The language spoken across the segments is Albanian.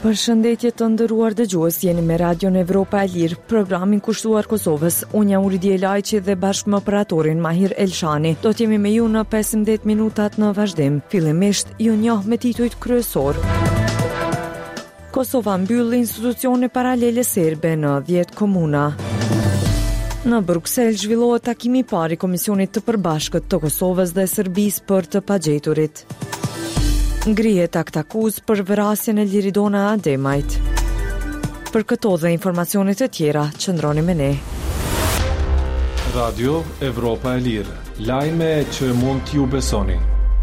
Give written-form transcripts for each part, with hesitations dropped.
Përshëndetje të nderuar dëgjues, jeni me Radion Evropa e Lirë, programin kushtuar Kosovës. Unë jam Uridia Lajqi dhe bashkë me operatorin Mahir Elshani. Do t'jemi me ju në 15 minutat në vazhdim. Fillimisht ju njoh me titujt kryesor. Kosova mbyll institucione paralele serbe në 10 komuna. Në Bruksel zhvillohet takimi i parë i Komisionit të Përbashkët të Kosovës dhe Serbisë për të pagjeturit. Ngrihet akt akuzë për vrasjen e Liridona Ademajt. Për këto dhe informacionet e tjera, qëndroni me ne. Radio Evropa e Lirë, lajme që mund t'ju besoni.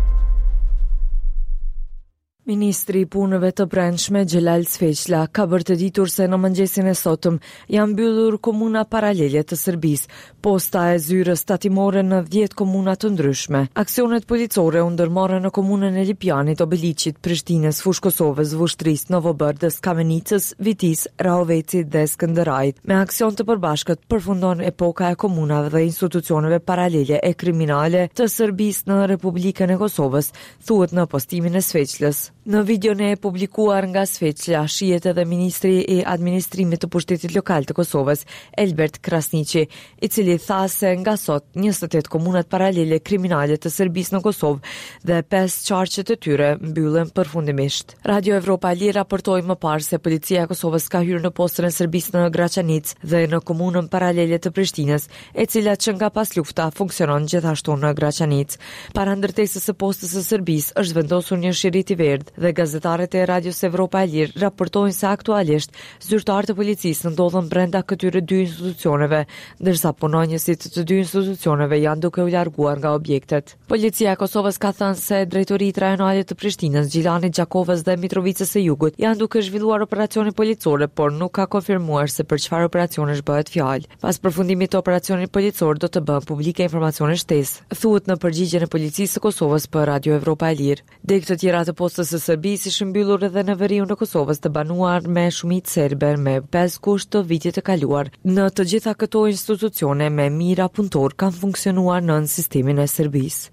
Ministri i Punëve të Brendshme Xhelal Sveqlla ka bërë të ditur se në mëngjesin e sotëm janë mbyllur komuna paralele të Serbisë, posta e zyrës tatimore në 10 komuna të ndryshme. Aksionet policore u ndërmarrën në komunën e Lipjanit, Obeliqit, Prishtinës, Fushë Kosovës, Vushtrisë, Novobërdës, Kamenicës, Vitis, Rahovecit dhe Skënderajit. Me aksion të përbashkët përfundon epoka e komunave dhe institucioneve paralele e kriminale të Serbisë në Republikën e Kosovës, thuhet në postimin e Sveqllës. Në videon e publikuar nga Sveqlla, shihet edhe ministri i administrimit të pushtetit lokal të Kosovës, Elbert Krasniqi, i cili tha se nga sot 28 komunat paralele kriminale të Serbisë në Kosovë dhe 5 qarqet e tyre mbyllen përfundimisht. Radio Evropa Li raportoi më parë se policia e Kosovës ka hyrë në postën e Serbisë në Graçanic dhe në komunën paralele të Prishtinës, e cila që nga pas lufta funksionon gjithashtu në Graçanic. Para ndërtesës së postës së Serbisë është vendosur një shirit i verdh dhe gazetarët e Radios Evropa e Lirë raportojnë se aktualisht zyrtarët e policisë ndodhen brenda këtyre dy institucioneve, ndërsa punonjësit të dy institucioneve janë duke u larguar nga objektet. Policia e Kosovës ka thënë se drejtoritë rajonale të Prishtinës, Gjilanit, Gjakovës dhe Mitrovicës së Jugut janë duke zhvilluar operacione policore, por nuk ka konfirmuar se për çfarë operacionesh bëhet fjalë. Pas përfundimit të operacionit policor do të bëhen publike informacione shtesë, thuhet në përgjigjen e policisë së Kosovës për Radio Evropa e Lirë. Dek të tjera të postës së Serbisë ishte mbyllur edhe në veriun e Kosovës të banuar me shumicë serbe me 5 kusht të vitit të kaluar. Në të gjitha këto institucione me mira punëtor kanë funksionuar nën sistemin e Serbisë.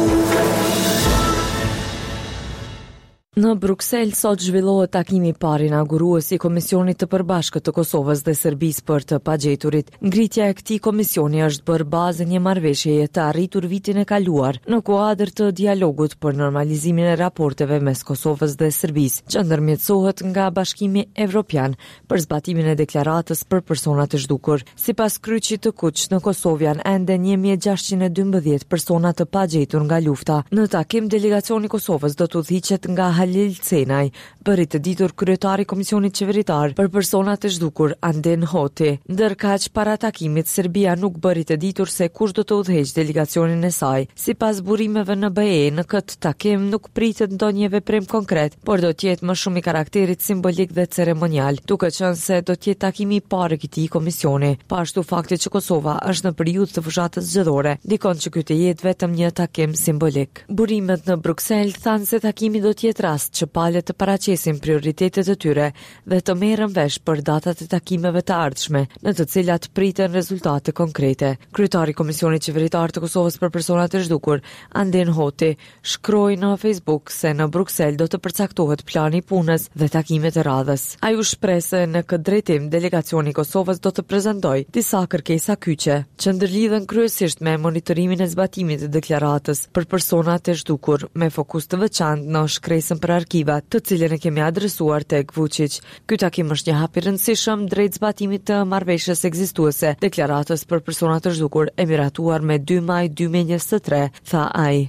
Në Bruksel sot zhvillohet takimi i parë inaugurues i Komisionit të Përbashkët të Kosovës dhe Serbisë për të pagjeturit. Ngritja e këtij komisioni është bërë bazë një marrëveshjeje të arritur vitin e kaluar në kuadër të dialogut për normalizimin e raporteve mes Kosovës dhe Serbisë, që ndërmjetësohet nga Bashkimi Evropian për zbatimin e deklaratës për personat e zhdukur. Sipas kryqit të Kuq, në Kosovë janë ende 1612 persona të pagjetur nga lufta. Në takim delegacioni i Kosovës do të udhëhiqet nga Halil Cenaj, bëri të ditur kryetari i Komisionit Qeveritar për personat e zhdukur Anden Hoti. Ndërkaq para takimit Serbia nuk bëri të ditur se kush do të udhëheqë delegacionin e saj. Sipas burimeve në BE, në këtë takim nuk pritet ndonjë veprim konkret, por do të jetë më shumë i karakterit simbolik dhe ceremonial, duke qenë se do të jetë takimi i parë i këtij komisioni. Pashtu fakti që Kosova është në periudhë të fushatës zgjedhore dikon që ky të jetë vetëm një takim simbolik. Burimet në Bruksel thanë se takimi do të jetë që palët të paraqesin prioritetet e tyre dhe të merren vesh për datat e takimeve të ardhshme, në të cilat priten rezultate konkrete. Kryetari i Komisionit Qeveritar të Kosovës për personat e zhdukur, Anden Hoti, shkroi në Facebook se në Bruksel do të përcaktohet plani i punës dhe takimet e radhës. Ai u shpreh se në këtë drejtim delegacioni i Kosovës do të prezantojë disa kërkesa kyçe, që ndërlidhen kryesisht me monitorimin e zbatimit të deklaratës për personat e zhdukur, me fokus të veçantë në shkresën për arkivat, të cilën e kemi adresuar tek Vučić. Ky takim është një hap i rëndësishëm drejt zbatimit të marrëveshjes ekzistuese, deklaratës për personat të zhdukur e miratuar me 2 maj 2023, tha ai.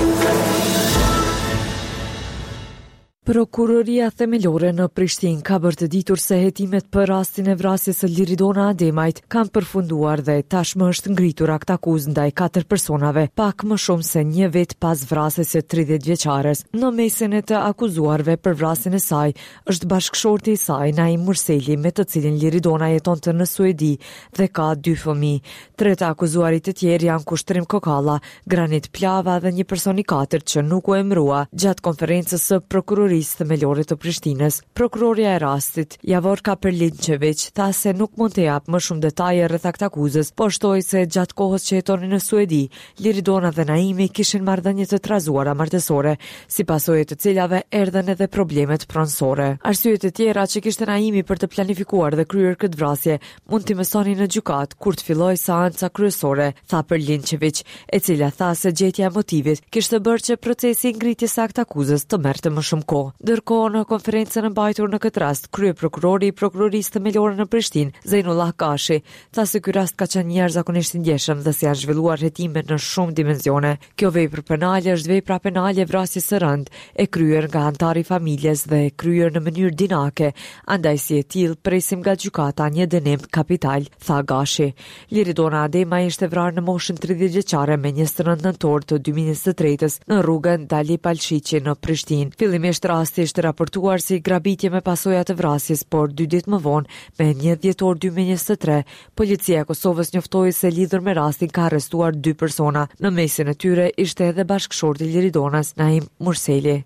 Prokuroria themelore në Prishtinë ka bërë të ditur se hetimet për rastin e vrasjes së Liridona Ademajt kanë përfunduar dhe tashmë është ngritur akt akuzë ndaj 4 personave, pak më shumë se një vit pas vrasjes së 30 vjeçares. Në mesin e të akuzuarve për vrasjen e saj është bashkëshorti i saj, Naim Murseli, me të cilin Liridona jetonte në Suedi dhe ka 2 fëmijë. 3 të akuzuarit të tjerë janë Kushtrim Kokalla, Granit Plava dhe një person i katërt që nuk u emërua gjatë konferencës së prokurorisë prokurorisë themelore të Prishtinës. Prokuroria e rastit, Javor Kaperlinčević, tha se nuk mund të jap më shumë detaje rreth aktakuzës, po shtoi se gjatë kohës që jetonin në Suedi, Liridona dhe Naimi kishin marrëdhënie të trazuara martësore, si pasojë të cilave erdhën edhe problemet pronësore. Arsyet e tjera që kishte Naimi për të planifikuar dhe kryer këtë vrasje mund t'i mësoni në gjykat kur të fillojë seanca kryesore, tha Perlinčević, e cila tha se gjetja e motivit kishte bërë që procesi i ngritjes së aktakuzës të merrte më shumë kohë. Ndërkohë, në konferencën e mbajtur në këtë rast, kryeprokurori i prokurorisë themelore në Prishtinë, Zeinullah Kashi, tha se ky rast ka qenë një jashtëzakonisht i ndjeshëm dhe se janë zhvilluar hetime në shumë dimensione. Kjo vepër penale është vepra penale e vrasjes së rënd, e kryer nga antari i familjes dhe e kryer në mënyrë dinake, andaj si e tillë presim nga gjykata një dënim kapital, tha Gashi. Liridona Adema ishte vrarë në moshën 30 vjeçare me 29 nëntor të 2023-s në rrugën Dali Palshiqi në Prishtinë. Fillimisht rasti ishte raportuar si grabitje me pasoja të vrasjes, por 2 ditë më vonë, me 1 dhjetor 2023, policia e Kosovës njoftoi se lidhur me rastin ka arrestuar 2 persona. Në mesin e tyre ishte edhe bashkëshorti i Liridonas, Naim Murseli.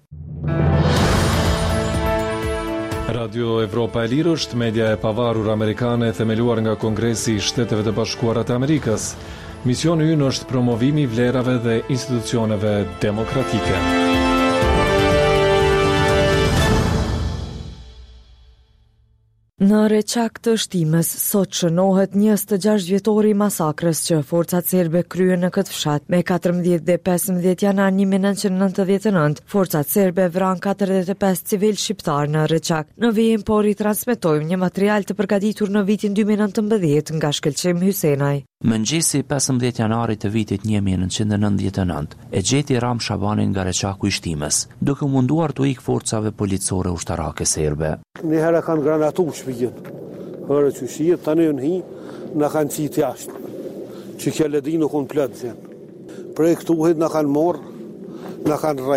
Radio Evropa e Lirë është media e pavarur amerikane themeluar nga Kongresi i Shteteve të Bashkuara të Amerikës. Misioni ynë është promovimi i vlerave dhe institucioneve demokratike. Në Reçak të Shtimës, sot shënohet 26 vjetori i masakrës që forcat serbe kryen në këtë fshat. Me 14 dhe 15 janar 1999, forcat serbe vran 45 civil shqiptar në Reçak. Në vijim po ritransmetojmë një material të përgatitur në vitin 2019 nga Shkëlqim Hysenaj. Mëngjesi 15 janarit të vitit 1999, e gjeti Ram Shabanin nga Reçaku i Shtimës, duke munduar të ikë forcave policore ushtarake serbe. Një herë kanë granatu shpijin, herë që shijet, tani në hi, në kanë qitë jashtë, që kje ledi nuk unë plëtë zjenë. Prej këtu hit në kanë morë, në kanë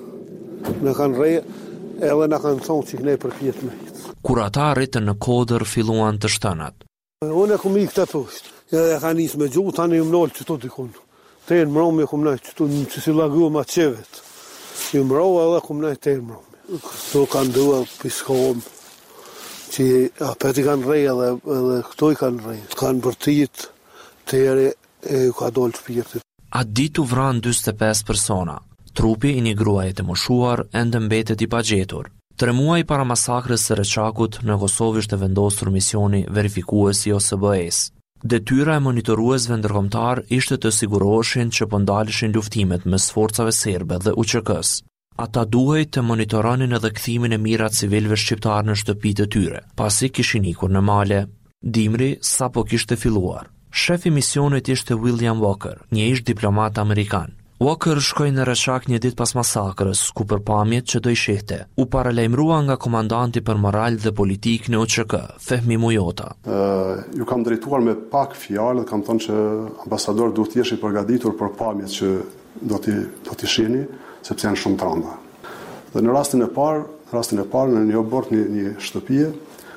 reje, edhe në kanë thonë që këne për pjetë me hitë. Kur ata arritën në Kodër, filluan të shtënat. Unë e këmë i këtë të ushtë. Ja ka nisë me gjuhë, tani më nëllë që të dikun. Te në mërëmi e këmë nëjë që të që si lagu ma qevet. Ju mërëve edhe këmë nëjë te në mërëmi. Këto kanë duhe piskohëm, që apet i kanë rej edhe këto i kanë rej. Kanë bërtit, tere e ju ka dollë shpirtit. A ditu vranë 25 persona. Trupi i një gruaje të moshuar ende mbetet i pagjetur. 3 muaj para masakrës së Reçakut, në Kosovë ishte vendosur misioni verifikuesi OSBE-s. Detyra e monitoruesve ndërkombëtar ishte të siguroheshin që po ndaleshin luftimet mes forcave serbe dhe UÇK-s. Ata duhej të monitoronin edhe kthimin e mirat civilëve shqiptar në shtëpitë e tyre, pasi kishin ikur në male. Dimri sapo kishte filluar. Shefi i misionit ishte William Walker, një ish diplomat amerikan. Walker shkoi në Reçak një ditë pas masakrës, ku për pamjet që do i shihte, u paralajmërua nga komandanti për moral dhe politik në UÇK, Fehmi Mujota. Ju kam drejtuar me pak fjalë dhe kam thënë që ambasador duhet të jesh i përgatitur për pamjet që do t'i shihni, sepse janë shumë të rënda. Dhe në rastin e parë në një obort një shtëpie,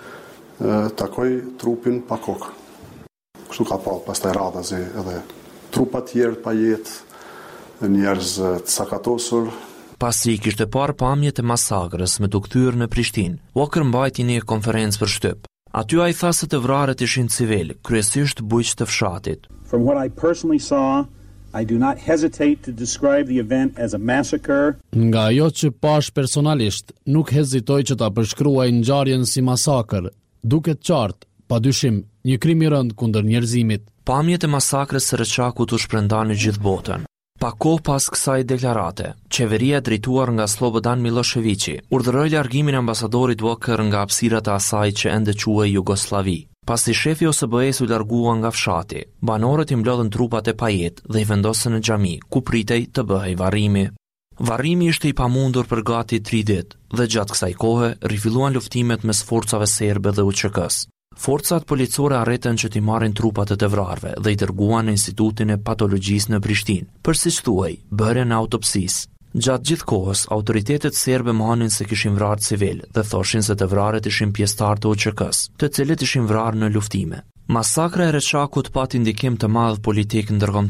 takoj trupin pa kokë. Kështu ka pa pastaj radhazi edhe trupa tjerë pa jetë, njerëz të sakatosur. Pasi kishte parë pamjet e masakrës me të kthyer në Prishtinë, Walker mbajti një konferencë për shtyp. Aty ai tha se të vrarët ishin civil, kryesisht bujq të fshatit. From what I personally saw, I do not hesitate to describe the event as a massacre. Nga ajo që pash personalisht, nuk hezitoj që ta përshkruaj ngjarjen si masakër. Duket qartë, padyshim, një krim i rënd kundër njerëzimit. Pamjet e masakrës së Reçakut u shpërndan në gjithë botën. Pa kohë pas kësaj deklarate, qeveria drejtuar nga Slobodan Miloševići urdhëroi largimin e ambasadorit Walker nga hapësirat e asaj që ende quhej Jugosllavi. Pasi shefi OSBE-s u largua nga fshati, banorët i mblodhën trupat e pajet dhe i vendosën në xhami, ku pritej të bëhej varrimi. Varrimi ishte i pamundur për gati 3 ditë dhe gjatë kësaj kohe rifilluan luftimet mes forcave serbe dhe UÇK-s. Forcat policore arritën që t'i marrin trupat e të vrarve dhe i dërguan në Institutin e Patologjisë në Prishtinë, për siç thuhej, bërjen e autopsisë. Gjatë gjithë kohës, autoritetet serbe mohonin se kishin vrarë civil dhe thoshin se të vrarët ishin pjesëtar të UÇK-s, të cilët ishin vrarë në luftime. Masakra e Reçakut pati ndikim të madh politik ndërkombëtar.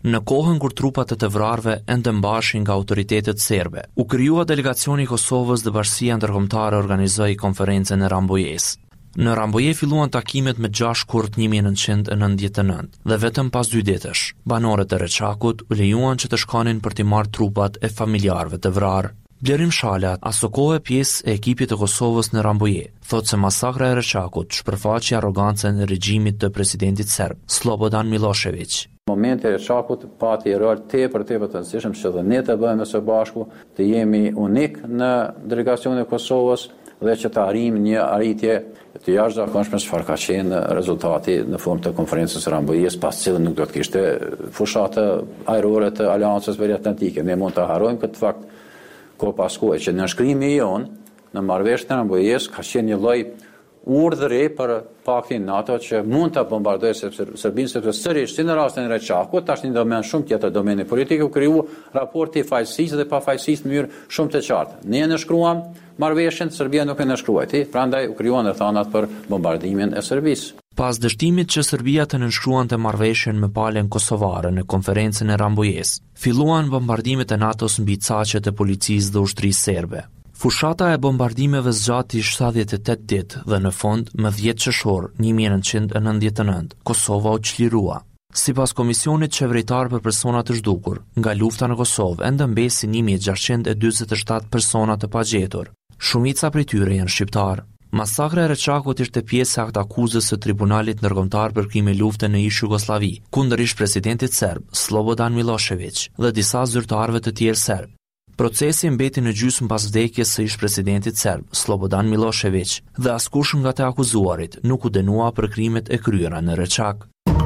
në kohën kur trupat e të vrarëve ende mbashin nga autoritetet serbe. U krijua delegacioni i Kosovës dhe Bashkia Ndërkombëtare organizoi konferencën e Rambojës. Në Ramboje filluan takimet me 6 Shkurt 1999 dhe vetëm pas 2 ditësh, banorët e Reçakut u lejuan që të shkonin për t'i marrë trupat e familjarëve të vrarë. Blerim Shala, aso kohë pjesë e ekipit të Kosovës në Ramboje, thotë se masakra e Reçakut shpërfaqi arrogancën e regjimit të presidentit serb, Slobodan Milošević. Momenti e Reçakut pati rol tepër të rëndësishëm që dhe ne të bëhemi së bashku, të jemi unik në delegacionin e Kosovës dhe që të arrijmë një arritje të jashtëzakonshme çfarë ka qenë rezultati në formë të konferencës së Rambojës, pas cilën nuk do të kishte fushatë ajrore të Aleancës Veriatlantike. Ne mund të harrojmë këtë fakt ko pas kohë që në shkrimi jonë në marrëveshjen e Rambojës ka qenë një lloj urdhëri për paktin NATO që mund të bombardojë Serbinë, sepse sërish si në rastin e Reçakut, tash një domen shumë tjetër, domeni politik, u kriju raporti fajësisë dhe pafajësisë në mënyrë shumë të qartë. Ne ne shkruam marrëveshjen, Serbia nuk e nënshkruajti, prandaj u krijuan rrethanat për bombardimin e Serbisë. Pas dështimit që Serbia të nënshkruante marrëveshjen me palën kosovare në konferencën e Rambojës, filluan bombardimet e NATO-s mbi caqet e policisë dhe ushtrisë serbe. Fushata e bombardimeve zgjati 78 ditë dhe në fund, më 10 qershor 1999, Kosova u çlirua. Sipas Komisionit Qeveritar për persona të zhdukur, nga lufta në Kosovë ende mbesin 1647 persona të pagjetur. Shumica prej tyre janë shqiptar. Masakra e Reçakut ishte pjesë e aktakuzës së Tribunalit Ndërkombëtar për krime lufte në ish Jugosllavi, kundër ish presidentit serb Slobodan Milošević dhe disa zyrtarëve të tjerë serb. Procesi mbeti në gjysmë pas vdekjes së ish presidentit serb Slobodan Milošević dhe askush nga të akuzuarit nuk u dënua për krimet e kryera në Reçak.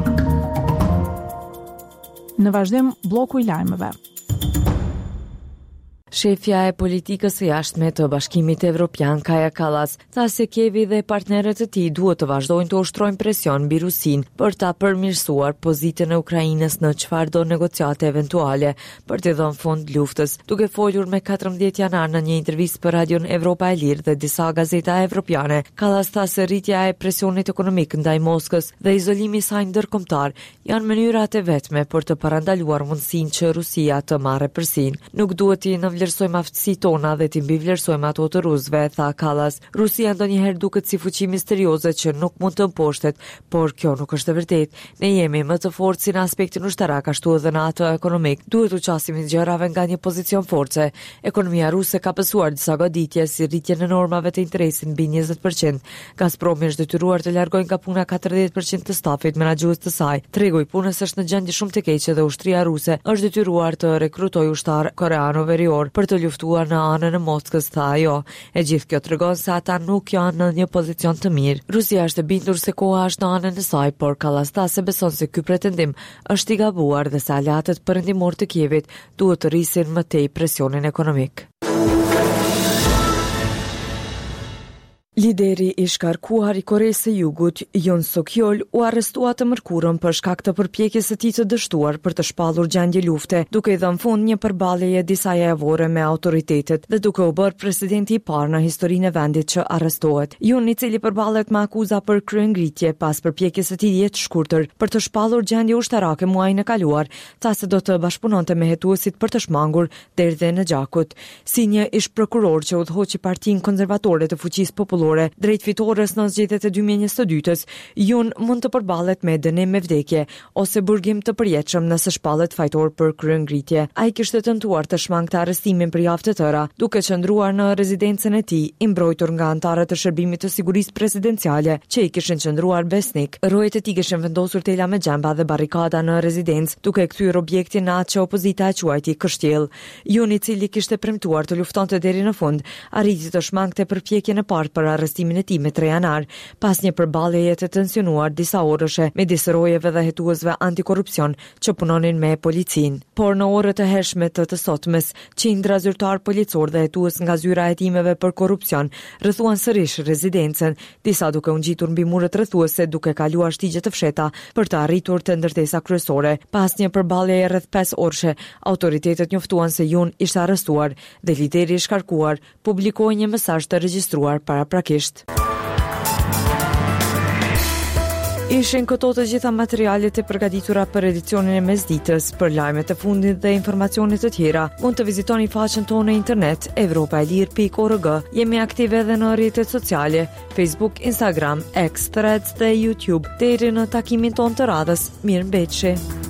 Në vazhdim, bloku i lajmeve. Shefja e politikës së jashtme të Bashkimit Evropian, Kaja Kallas, tha se Kievi dhe partnerët e tij duhet të vazhdojnë të ushtrojnë presion mbi Rusinë për ta përmirësuar pozitën e Ukrainës në çfarëdo negociate eventuale për të dhënë fund luftës. Duke folur me 14 janar në një intervistë për Radion Evropa e Lirë dhe disa gazeta evropiane, Kallas tha se rritja e presionit ekonomik ndaj Moskës dhe izolimi i saj ndërkombëtar janë mënyrat e vetme për të parandaluar mundësinë që Rusia të marrë përsinë. Nuk duhet të vlerësojmë aftësitë tona dhe të mbivlerësojmë ato të rusëve, tha Kallas. Rusia ndonjëherë duket si fuqi misterioze që nuk mund të mposhtet, por kjo nuk është e vërtetë. Ne jemi më të fortë si në aspektin ushtarak, ashtu edhe në atë ekonomik. Duhet u qasim gjërave nga një pozicion force. Ekonomia ruse ka pësuar disa goditje si rritjen e normave të interesit mbi 20%. Gazpromi është detyruar të largojë nga puna 40% të stafit menaxhues të saj. Tregu i punës është në gjendje shumë të keqe dhe ushtria ruse është detyruar të rekrutojë ushtar koreano verior për të luftuar në anën e Moskës, tha ajo. E gjithë kjo tregon se ata nuk janë në një pozicion të mirë. Rusia është e bindur se koha është në anën e saj, por Kallas tha se beson se ky pretendim është i gabuar dhe se aleatët perëndimor të Kievit duhet të rrisin më tej presionin ekonomik. Lideri i shkarkuar i Koresë së Jugut, Yoon Suk-yeol, u arrestua të mërkurën për shkak të përpjekjes së tij të dështuar për të shpallur gjendje lufte, duke i dhënë fund një përballjeje disa javore me autoritetet dhe duke u bërë presidenti i parë në historinë e vendit që arrestohet. Yoon, i cili përballet me akuza për kryengritje pas përpjekjes së tij të shkurtër për të shpallur gjendje ushtarake muajin e kaluar, tha se do të bashkëpunonte me hetuesit për të shmangur derdhje në Gjakut. Si një ish prokuror që udhëhoqi Partinë Konservatore të Fuqisë Popullore drejt fitores në zgjedhjet e 2022-s, Yoon mund të përballet me dënim me vdekje ose burgim të përjetshëm nëse shpallet fajtor për kryengritje. Ai kishte tentuar të shmangte arrestimin për javë të tëra, duke qëndruar në rezidencën e tij, i mbrojtur nga anëtarët e shërbimit të sigurisë presidenciale, që i kishin qëndruar besnik. Rojet e tij kishin vendosur tela me xhamba dhe barrikada në rezidencë, duke kthyer objektin në atë që opozita e quajti kështjell. Yoon, i cili kishte premtuar të luftonte deri në fund, arriti të shmangte përpjekjen e parë për arrestimin e tij me 3 janar, pas një përballjeje të tensionuar disa orëshe midis rojeve dhe hetuesve antikorrupsion që punonin me policinë. Por në orët e hershme të sotmes, qindra zyrtar policor dhe hetues nga zyra e hetimeve për korrupsion rrethuan sërish rezidencën, disa duke u ngjitur mbi muret rrethuese duke kaluar shtigje të fshehta për të arritur te ndërtesa kryesore. Pas një përballjeje rreth 5 orëshe, autoritetet njoftuan se Yoon ishte arrestuar dhe lideri i shkarkuar publikoi një mesazh të regjistruar paraprakisht. Ishin këto të gjitha materialet e përgatitura për edicionin e mesditës. Për lajmet e fundit dhe informacionet të tjera, mund të vizitoni faqen tonë në internet evropaelir.org. Jemi aktive edhe në rrjetet sociale, Facebook, Instagram, X, Threads dhe YouTube. Deri në takimin tonë të radhës, mirëmbëjtje.